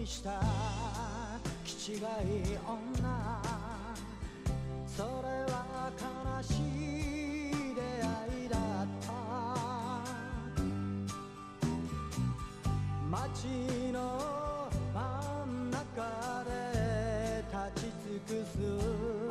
した気違い女、それは悲しい出会いだった。街の真ん中で立ち尽くす